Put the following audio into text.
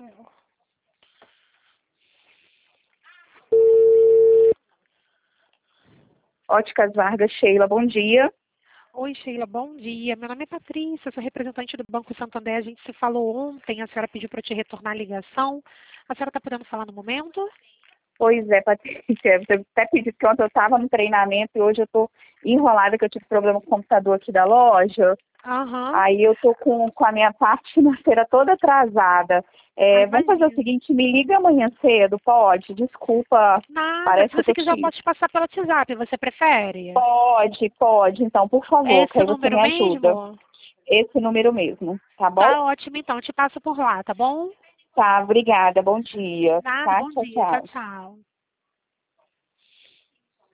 Óticas Vargas, Sheila, bom dia. Oi, Sheila, bom dia. Meu nome é Patrícia, sou representante do Banco Santander. A gente se falou ontem, a senhora pediu para eu te retornar a ligação. A senhora está podendo falar no momento? Pois é, Patrícia, você até pediu que ontem eu estava no treinamento e hoje eu estou enrolada, que eu tive problema com o computador aqui da loja. Aham. Aí eu tô com a minha parte financeira toda atrasada. Vamos fazer o Imagino. seguinte, me liga amanhã cedo, pode? Desculpa, Nada, parece se que eu você tô quiser eu posso te passar pelo WhatsApp, você prefere? Pode, então, por favor, que Esse aí você número me ajuda. mesmo? Esse número mesmo, tá bom? Tá ótimo, então, eu te passo por lá, tá bom? Tá, obrigada, bom dia. Nada, Tá, bom tchau, dia, tchau, tchau. tchau.